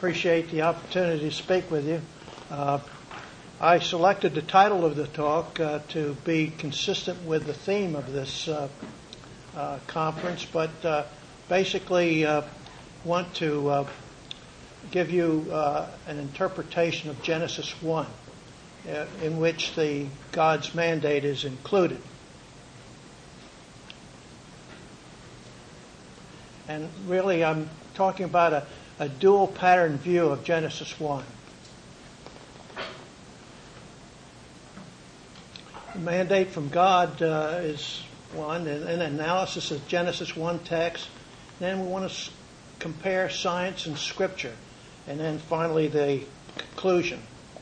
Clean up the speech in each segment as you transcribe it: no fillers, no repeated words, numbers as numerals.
appreciate the opportunity to speak with you. I selected the title of the talk to be consistent with the theme of this conference, but basically want to give you an interpretation of Genesis 1, in which God's mandate is included. And really, I'm talking about a dual pattern view of Genesis 1. The mandate from God is one, and an analysis of Genesis 1 text. Then we want to compare science and Scripture. And then finally, the conclusion.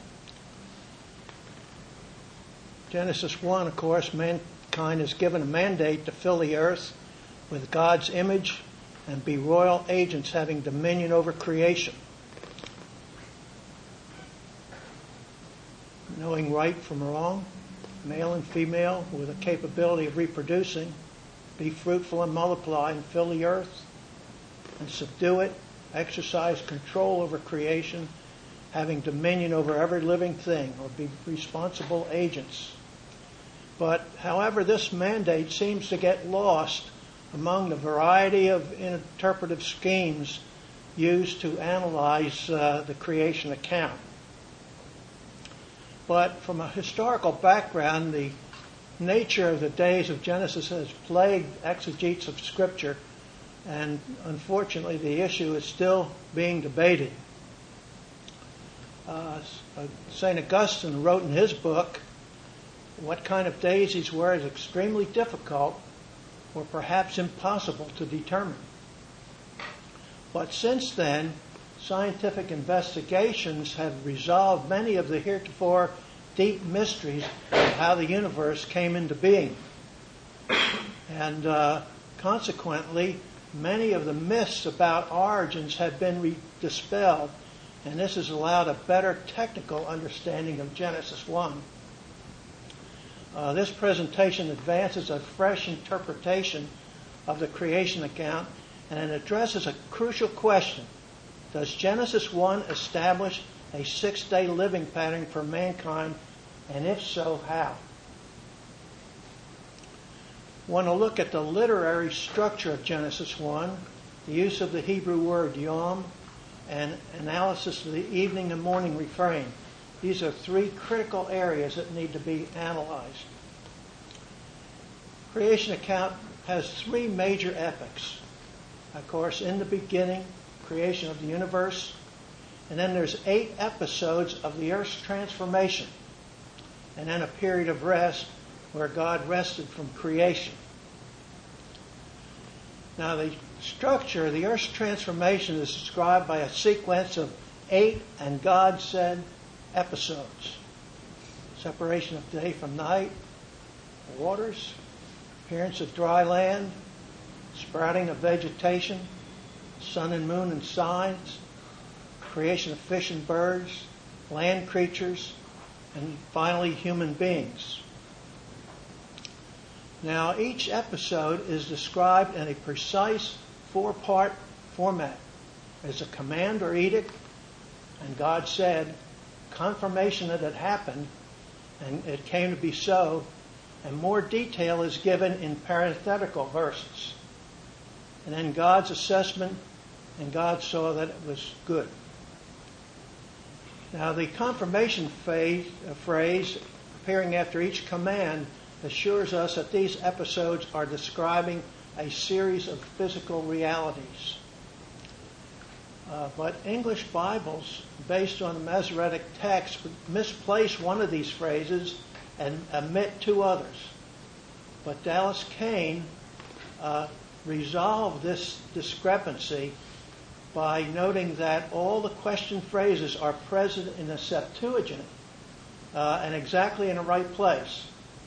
Genesis 1, of course, mankind is given a mandate to fill the earth with God's image and be royal agents having dominion over creation. Knowing right from wrong, male and female with a capability of reproducing, be fruitful and multiply and fill the earth and subdue it, exercise control over creation, having dominion over every living thing, or be responsible agents. But, however, this mandate seems to get lost among the variety of interpretive schemes used to analyze the creation account. But from a historical background, the nature of the days of Genesis has plagued exegetes of Scripture, and unfortunately the issue is still being debated. St. Augustine wrote in his book, what kind of days these were is extremely difficult or perhaps impossible to determine. But since then, scientific investigations have resolved many of the heretofore deep mysteries of how the universe came into being. And consequently, many of the myths about origins have been dispelled, and this has allowed a better technical understanding of Genesis 1. This presentation advances a fresh interpretation of the creation account, and it addresses a crucial question. Does Genesis 1 establish a 6-day living pattern for mankind, and if so, how? I want to look at the literary structure of Genesis 1, the use of the Hebrew word yom, and analysis of the evening and morning refrain. These are 3 critical areas that need to be analyzed. Creation account has 3 major epochs. Of course, in the beginning, creation of the universe, and then there's 8 episodes of the earth's transformation, and then a period of rest where God rested from creation. Now, the structure of the earth's transformation is described by a sequence of 8 and God said episodes. Separation of day from night, waters, appearance of dry land, sprouting of vegetation, sun and moon and signs, creation of fish and birds, land creatures, and finally human beings. Now, each episode is described in a precise 4-part format. There's a command or edict, and God said, confirmation that it happened, and it came to be so, and more detail is given in parenthetical verses. And then God's assessment, and God saw that it was good. Now, the confirmation phrase appearing after each command assures us that these episodes are describing a series of physical realities. But English Bibles, based on the Masoretic text, misplace one of these phrases and omit 2 others. But Dallas Kane resolved this discrepancy by noting that all the question phrases are present in the Septuagint and exactly in the right place.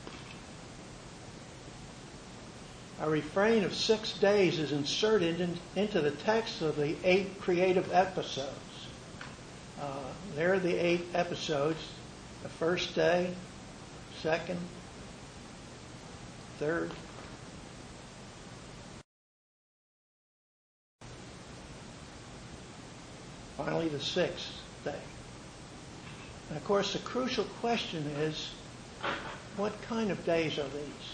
A refrain of 6 days is inserted into the text of the 8 creative episodes. There are the 8 episodes. The first day, second, third. finally the sixth day. And of course, the crucial question is, what kind of days are these?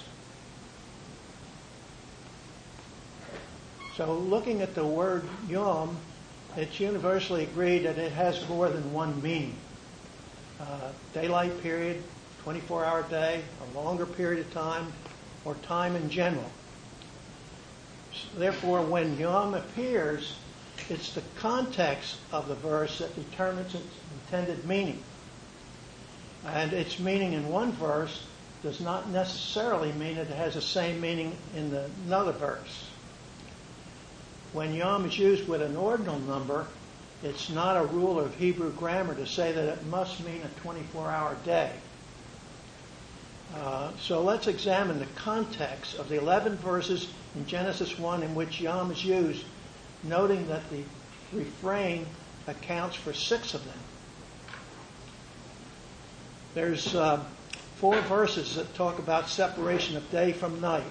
So looking at the word yom, it's universally agreed that it has more than one meaning. Daylight period, 24-hour day, a longer period of time, or time in general. Therefore, when yom appears, it's the context of the verse that determines its intended meaning. And its meaning in one verse does not necessarily mean it has the same meaning in another verse. When yom is used with an ordinal number, it's not a rule of Hebrew grammar to say that it must mean a 24-hour day. So let's examine the context of the 11 verses in Genesis 1 in which yom is used, noting that the refrain accounts for 6 of them. There's 4 verses that talk about separation of day from night.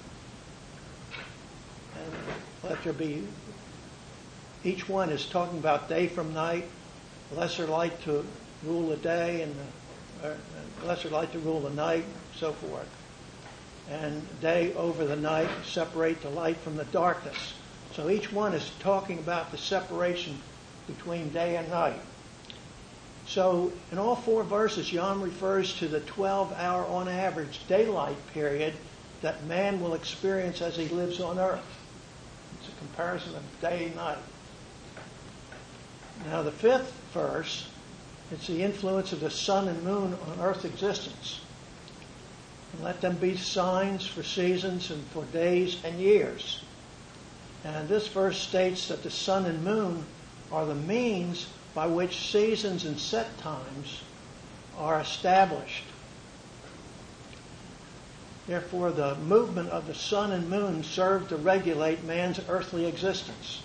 And let there be, each one is talking about day from night, lesser light to rule the day, and lesser light to rule the night, so forth. And day over the night, separate the light from the darkness. So each one is talking about the separation between day and night. So in all 4 verses, yom refers to the 12-hour on average daylight period that man will experience as he lives on earth. It's a comparison of day and night. Now the 5th verse, it's the influence of the sun and moon on earth's existence. And let them be signs for seasons and for days and years. And this verse states that the sun and moon are the means by which seasons and set times are established. Therefore, the movement of the sun and moon serve to regulate man's earthly existence.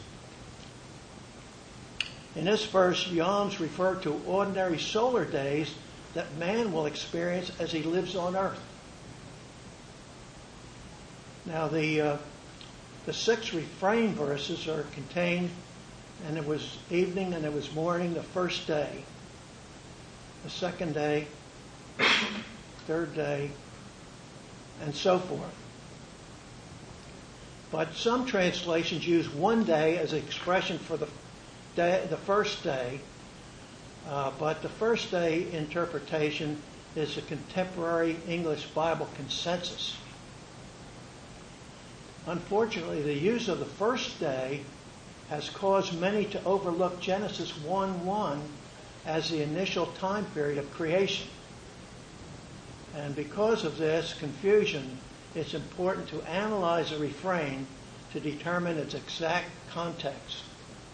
In this verse, yoms refer to ordinary solar days that man will experience as he lives on earth. Now, the 6 refrain verses are contained, and it was evening and it was morning the first day, the second day, third day, and so forth. But some translations use one day as an expression for the first day, but the first day interpretation is a contemporary English Bible consensus. Unfortunately, the use of the first day has caused many to overlook Genesis 1:1 as the initial time period of creation. And because of this confusion, it's important to analyze the refrain to determine its exact context.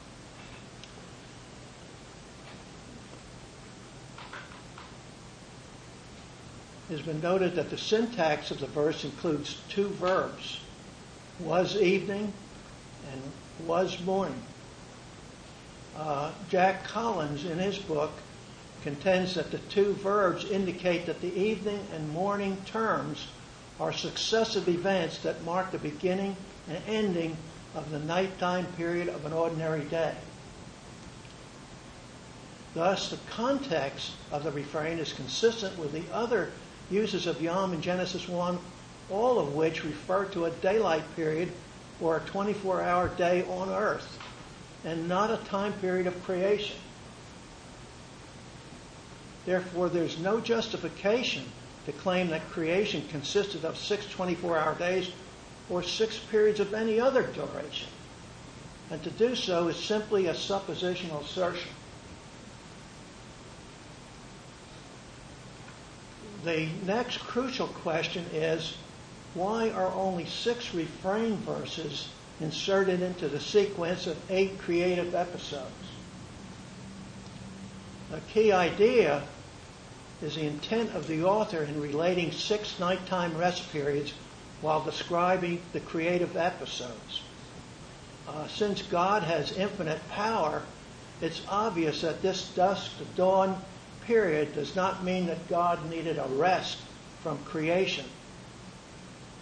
It has been noted that the syntax of the verse includes 2 verbs, was evening and was morning. Jack Collins, in his book, contends that the 2 verbs indicate that the evening and morning terms are successive events that mark the beginning and ending of the nighttime period of an ordinary day. Thus, the context of the refrain is consistent with the other uses of yom in Genesis 1, all of which refer to a daylight period or a 24-hour day on earth, and not a time period of creation. Therefore, there's no justification to claim that creation consisted of 6 24-hour days or 6 periods of any other duration. And to do so is simply a suppositional assertion. The next crucial question is, why are only 6 refrain verses inserted into the sequence of 8 creative episodes? A key idea is the intent of the author in relating 6 nighttime rest periods while describing the creative episodes. Since God has infinite power, it's obvious that this dusk to dawn period does not mean that God needed a rest from creation.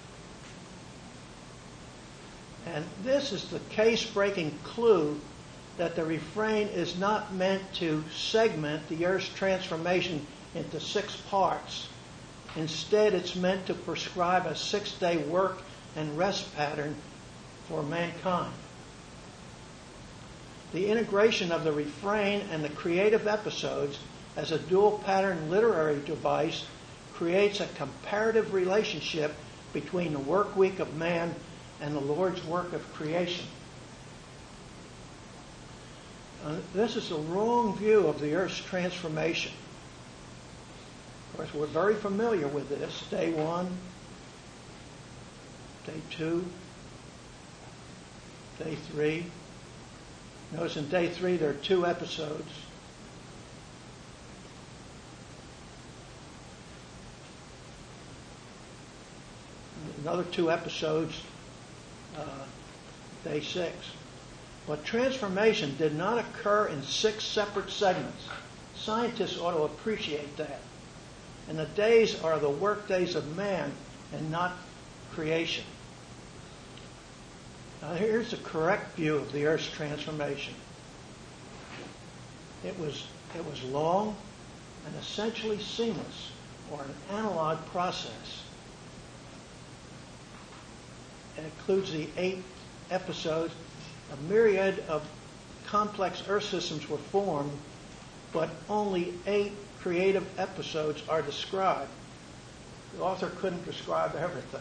And this is the case-breaking clue that the refrain is not meant to segment the earth's transformation into 6 parts. Instead, it's meant to prescribe a 6-day work and rest pattern for mankind. The integration of the refrain and the creative episodes as a dual pattern literary device creates a comparative relationship between the work week of man and the Lord's work of creation. This is a wrong view of the earth's transformation. Of course, we're very familiar with this. Day 1, day 2, day 3. Notice in day 3 there are 2 episodes. Another 2 episodes, day 6. But transformation did not occur in 6 separate segments. Scientists ought to appreciate that. And the days are the work days of man and not creation. Now here's the correct view of the earth's transformation. It was long and essentially seamless, or an analog process. It includes the 8 episodes. A myriad of complex earth systems were formed, but only 8 creative episodes are described. The author couldn't describe everything.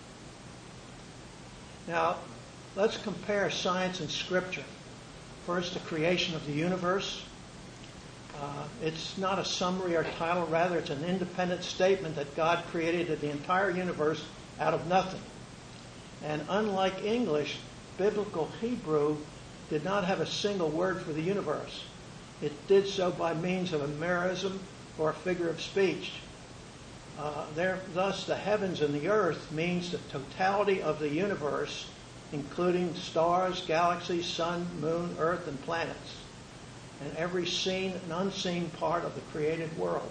Now, let's compare science and scripture. First, the creation of the universe. It's not a summary or title, rather it's an independent statement that God created the entire universe out of nothing. And unlike English, biblical Hebrew did not have a single word for the universe. It did so by means of a merism or a figure of speech. Thus, the heavens and the earth means the totality of the universe, including stars, galaxies, sun, moon, earth, and planets, and every seen and unseen part of the created world.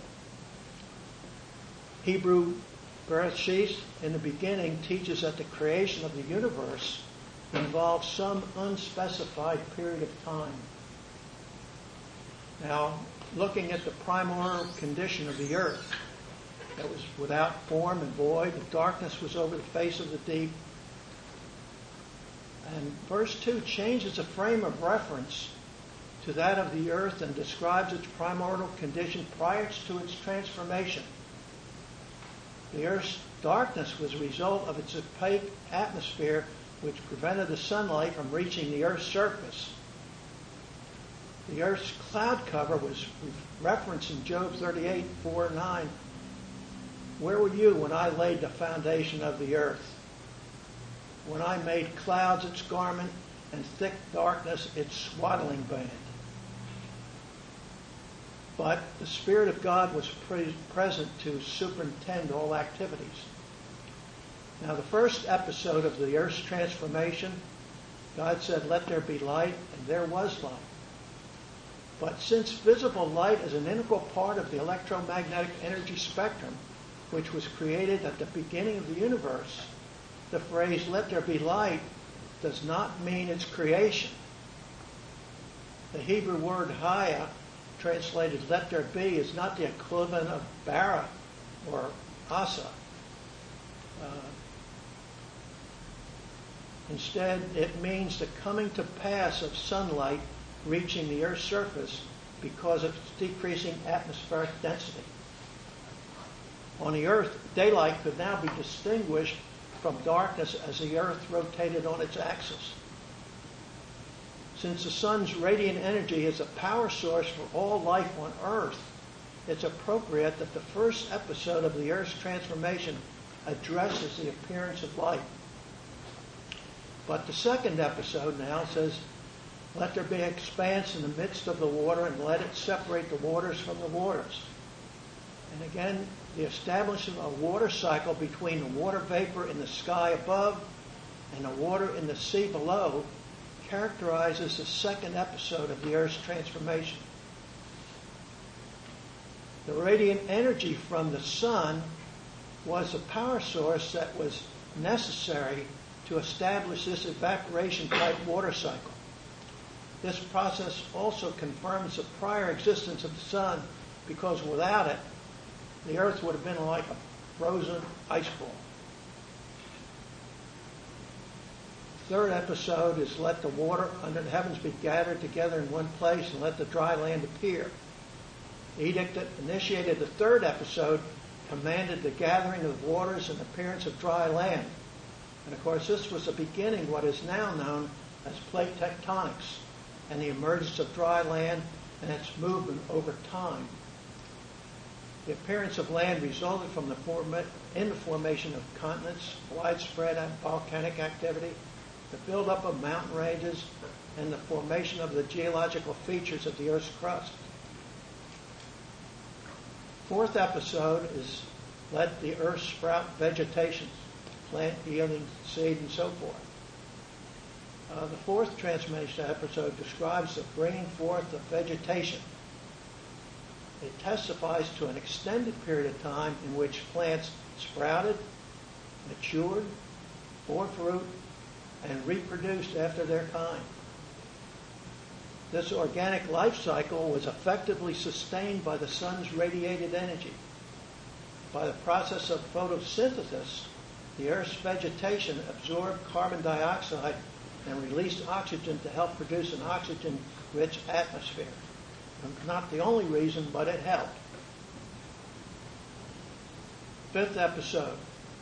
Hebrew Bereshit, in the beginning, teaches that the creation of the universe involves some unspecified period of time. Now, looking at the primordial condition of the earth, it was without form and void, and darkness was over the face of the deep. And verse 2 changes the frame of reference to that of the earth and describes its primordial condition prior to its transformation. The earth's darkness was a result of its opaque atmosphere, which prevented the sunlight from reaching the earth's surface. The earth's cloud cover was referenced in Job 38:4-9. Where were you when I laid the foundation of the earth? When I made clouds its garment and thick darkness its swaddling band. But the Spirit of God was present to superintend all activities. Now, the first episode of the earth's transformation, God said, "Let there be light," and there was light. But since visible light is an integral part of the electromagnetic energy spectrum, which was created at the beginning of the universe, the phrase, "let there be light," does not mean its creation. The Hebrew word haya, translated "let there be," is not the equivalent of bara or asa. Instead, it means the coming to pass of sunlight reaching the Earth's surface because of its decreasing atmospheric density. On the Earth, daylight could now be distinguished from darkness as the Earth rotated on its axis. Since the sun's radiant energy is a power source for all life on Earth, it's appropriate that the first episode of the Earth's transformation addresses the appearance of light. But the second episode now says, "Let there be expanse in the midst of the water, and let it separate the waters from the waters." And again, the establishment of a water cycle between the water vapor in the sky above and the water in the sea below characterizes the second episode of the Earth's transformation. The radiant energy from the sun was the power source that was necessary to establish this evaporation-type water cycle. This process also confirms the prior existence of the sun, because without it, the earth would have been like a frozen ice ball. The third episode is let the water under the heavens be gathered together in one place and let the dry land appear. The edict that initiated the third episode commanded the gathering of waters and appearance of dry land. And of course, this was the beginning of what is now known as plate tectonics and the emergence of dry land and its movement over time. The appearance of land resulted from the formation of continents, widespread volcanic activity, the buildup of mountain ranges, and the formation of the geological features of the Earth's crust. Fourth episode is let the earth sprout vegetation, plant yielding seed, and so forth. The fourth transmission episode describes the bringing forth of vegetation. It testifies to an extended period of time in which plants sprouted, matured, bore fruit, and reproduced after their kind. This organic life cycle was effectively sustained by the sun's radiated energy. By the process of photosynthesis, the Earth's vegetation absorbed carbon dioxide and released oxygen to help produce an oxygen-rich atmosphere. Not the only reason, but it helped. Fifth episode.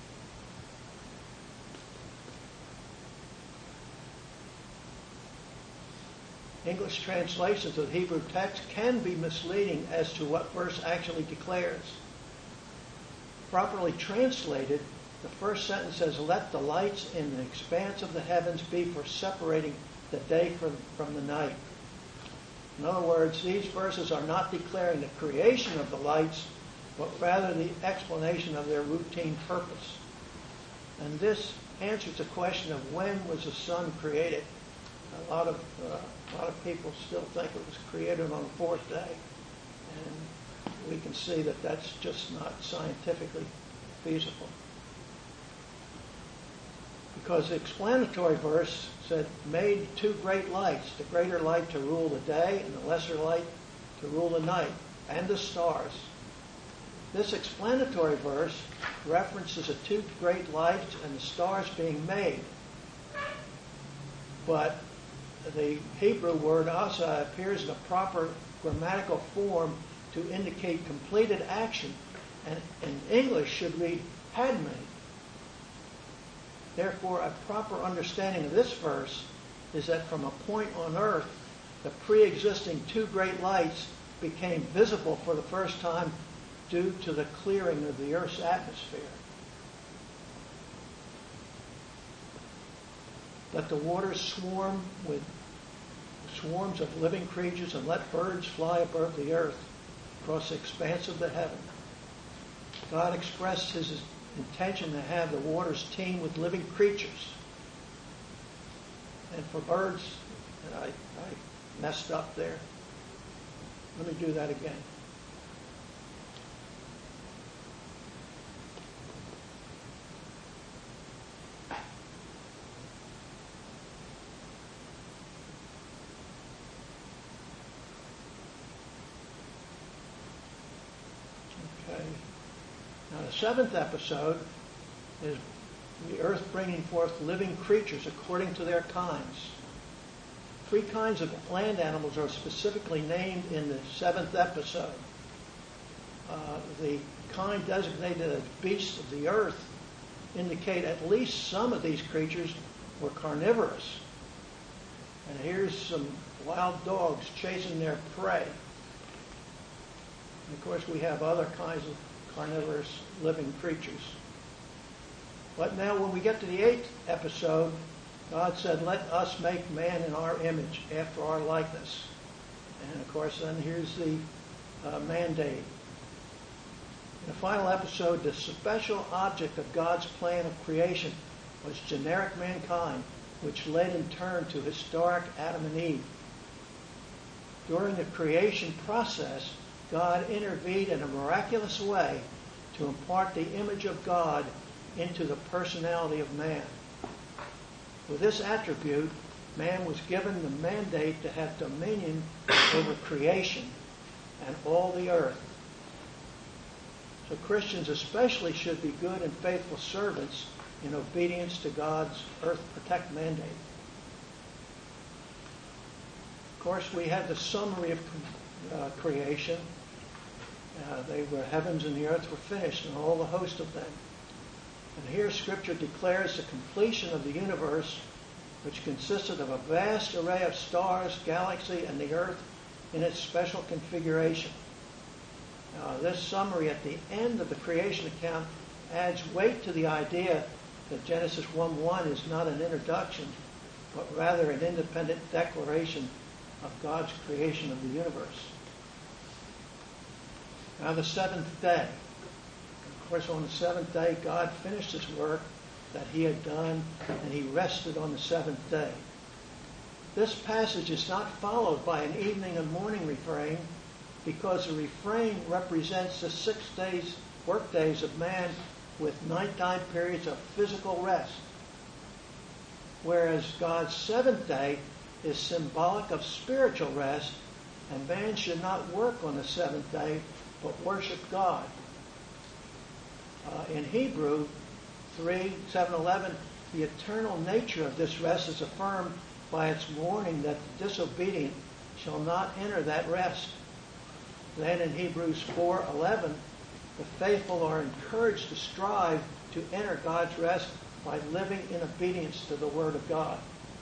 English translations of the Hebrew text can be misleading as to what verse actually declares. Properly translated, the first sentence says, let the lights in the expanse of the heavens be for separating the day from the night. In other words, these verses are not declaring the creation of the lights, but rather the explanation of their routine purpose. And this answers the question of when was the sun created. A lot of people still think it was created on the fourth day, and we can see that that's just not scientifically feasible. Because the explanatory verse said, made two great lights, the greater light to rule the day and the lesser light to rule the night, and the stars. This explanatory verse references the two great lights and the stars being made. But the Hebrew word asa appears in a proper grammatical form to indicate completed action, and in English should read had made. Therefore, a proper understanding of this verse is that from a point on earth, the pre-existing two great lights became visible for the first time due to the clearing of the earth's atmosphere. Let the waters swarm with swarms of living creatures, and let birds fly above the earth across the expanse of the heaven. God expressed his intention to have the waters teem with living creatures. And for birds, I messed up there. Let me do that again. Now, the seventh episode is the earth bringing forth living creatures according to their kinds. 3 kinds of land animals are specifically named in the seventh episode. The kind designated as beasts of the earth indicate at least some of these creatures were carnivorous. And here's some wild dogs chasing their prey. And of course, we have other kinds of carnivorous living creatures. But now when we get to the 8th episode, God said, let us make man in our image, after our likeness. And of course, then here's the mandate. In the final episode, the special object of God's plan of creation was generic mankind, which led in turn to historic Adam and Eve. During the creation process, God intervened in a miraculous way to impart the image of God into the personality of man. With this attribute, man was given the mandate to have dominion over creation and all the earth. So Christians especially should be good and faithful servants in obedience to God's earth protect mandate. Of course, we had the summary of creation. They were heavens and the earth were finished, and all the host of them. And here Scripture declares the completion of the universe, which consisted of a vast array of stars, galaxy, and the earth in its special configuration. This summary at the end of the creation account adds weight to the idea that Genesis 1:1 is not an introduction, but rather an independent declaration of God's creation of the universe. Now the seventh day. Of course, on the seventh day, God finished his work that he had done, and he rested on the seventh day. This passage is not followed by an evening and morning refrain, because the refrain represents the 6 days, work days of man with nighttime periods of physical rest. Whereas God's seventh day is symbolic of spiritual rest, and man should not work on the seventh day, but worship God. In Hebrew 3:7-11, the eternal nature of this rest is affirmed by its warning that the disobedient shall not enter that rest. Then in Hebrews 4:11, the faithful are encouraged to strive to enter God's rest by living in obedience to the Word of God.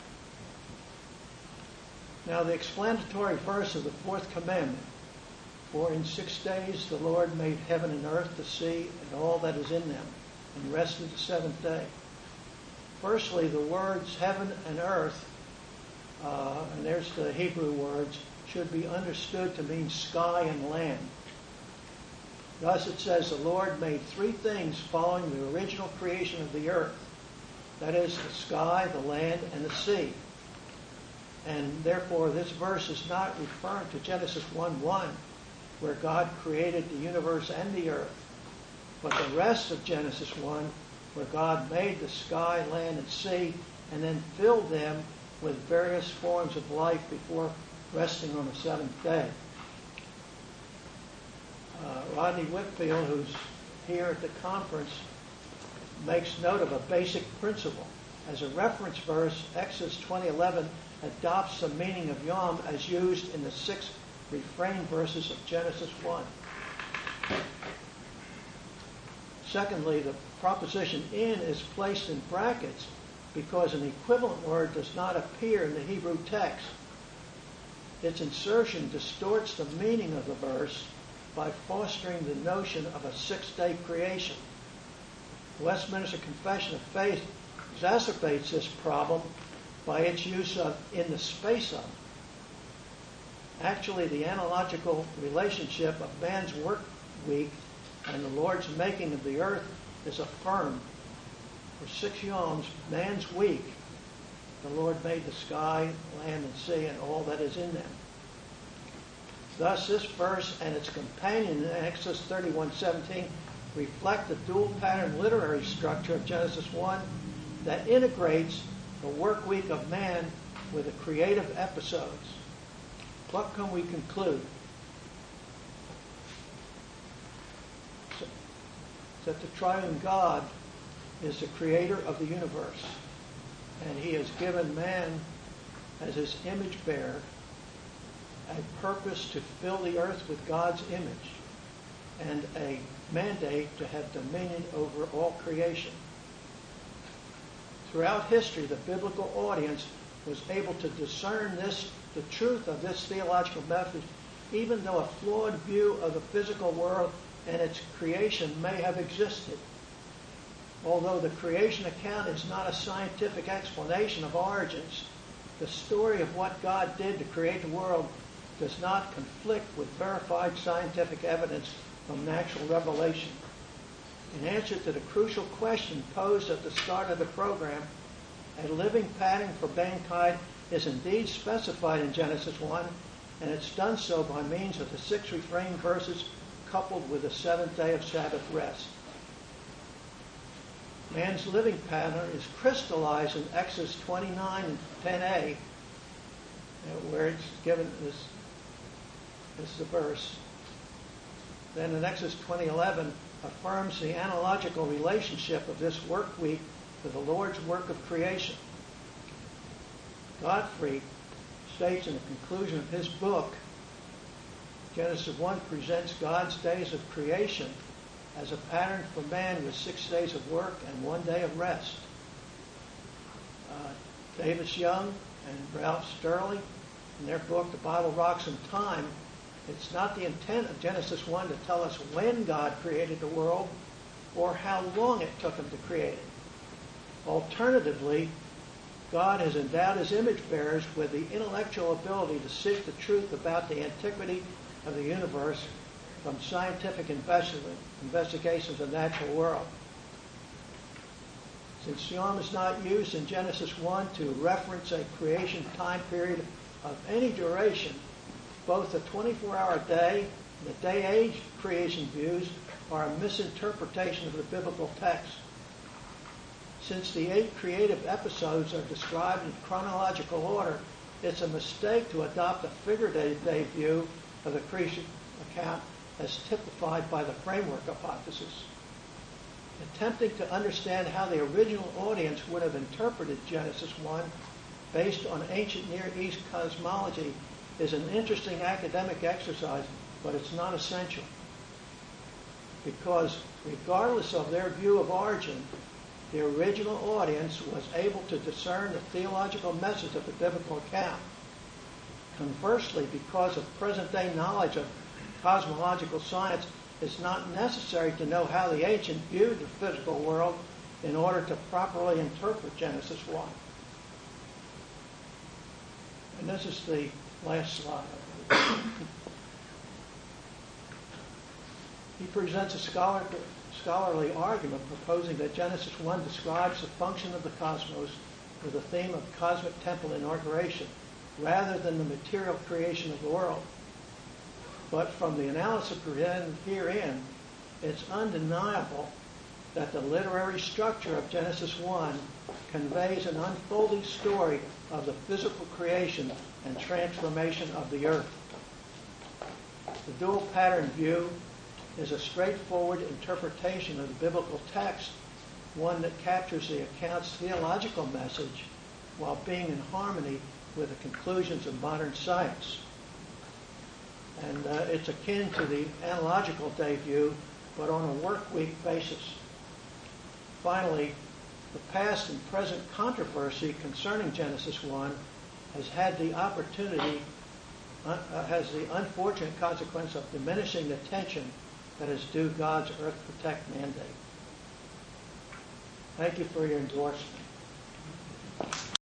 Now the explanatory verse of the fourth commandment, for in 6 days the Lord made heaven and earth, the sea, and all that is in them, and rested the seventh day. Firstly, the words heaven and earth, and there's the Hebrew words, should be understood to mean sky and land. Thus it says the Lord made 3 things following the original creation of the earth. That is, the sky, the land, and the sea. And therefore this verse is not referring to Genesis 1:1, where God created the universe and the earth, but the rest of Genesis 1, where God made the sky, land, and sea, and then filled them with various forms of life before resting on the seventh day. Rodney Whitfield, who's here at the conference, makes note of a basic principle. As a reference verse, Exodus 20:11 adopts the meaning of Yom as used in the 6 refrain verses of Genesis 1. Secondly, the proposition in is placed in brackets because an equivalent word does not appear in the Hebrew text. Its insertion distorts the meaning of the verse by fostering the notion of a 6-day creation. The Westminster Confession of Faith exacerbates this problem by its use of in the space of. Actually, the analogical relationship of man's work week and the Lord's making of the earth is affirmed. For 6 yoms, man's week, the Lord made the sky, land, and sea, and all that is in them. Thus, this verse and its companion in Exodus 31:17 reflect the dual pattern literary structure of Genesis 1 that integrates the work week of man with the creative episodes. What can we conclude? That the triune God is the creator of the universe, and he has given man as his image bearer a purpose to fill the earth with God's image and a mandate to have dominion over all creation. Throughout history, the biblical audience was able to discern the truth of this theological message, even though a flawed view of the physical world and its creation may have existed. Although the creation account is not a scientific explanation of origins, the story of what God did to create the world does not conflict with verified scientific evidence from natural revelation. In answer to the crucial question posed at the start of the program, a living pattern for mankind is indeed specified in Genesis 1, and it's done so by means of the 6 refrain verses coupled with the 7th day of Sabbath rest. Man's living pattern is crystallized in Exodus 29 and 10a, where it's given this is the verse. Then in Exodus 20:11 affirms the analogical relationship of this work week to the Lord's work of creation. Godfrey states in the conclusion of his book, Genesis 1 presents God's days of creation as a pattern for man with 6 days of work and 1 day of rest. Davis Young and Ralph Sterling, in their book, The Bible Rocks in Time, it's not the intent of Genesis 1 to tell us when God created the world or how long it took him to create it. Alternatively, God has endowed his image bearers with the intellectual ability to seek the truth about the antiquity of the universe from scientific investigations of the natural world. Since Yom is not used in Genesis 1 to reference a creation time period of any duration, both the 24-hour day and the day-age creation views are a misinterpretation of the biblical text. Since the 8 creative episodes are described in chronological order, it's a mistake to adopt a figurative day view of the creation account as typified by the framework hypothesis. Attempting to understand how the original audience would have interpreted Genesis 1 based on ancient Near East cosmology is an interesting academic exercise, but it's not essential. Because regardless of their view of origin, the original audience was able to discern the theological message of the biblical account. Conversely, because of present-day knowledge of cosmological science, it's not necessary to know how the ancient viewed the physical world in order to properly interpret Genesis 1. And this is the last slide. He presents a scholarly argument proposing that Genesis 1 describes the function of the cosmos with the theme of cosmic temple inauguration, rather than the material creation of the world. But from the analysis presented herein, it's undeniable that the literary structure of Genesis 1 conveys an unfolding story of the physical creation and transformation of the earth. The dual pattern view is a straightforward interpretation of the biblical text, one that captures the account's theological message while being in harmony with the conclusions of modern science. And it's akin to the analogical day view, but on a work week basis. Finally, the past and present controversy concerning Genesis 1 has had the opportunity, has the unfortunate consequence of diminishing the attention that is due God's Earth Protect mandate. Thank you for your endorsement.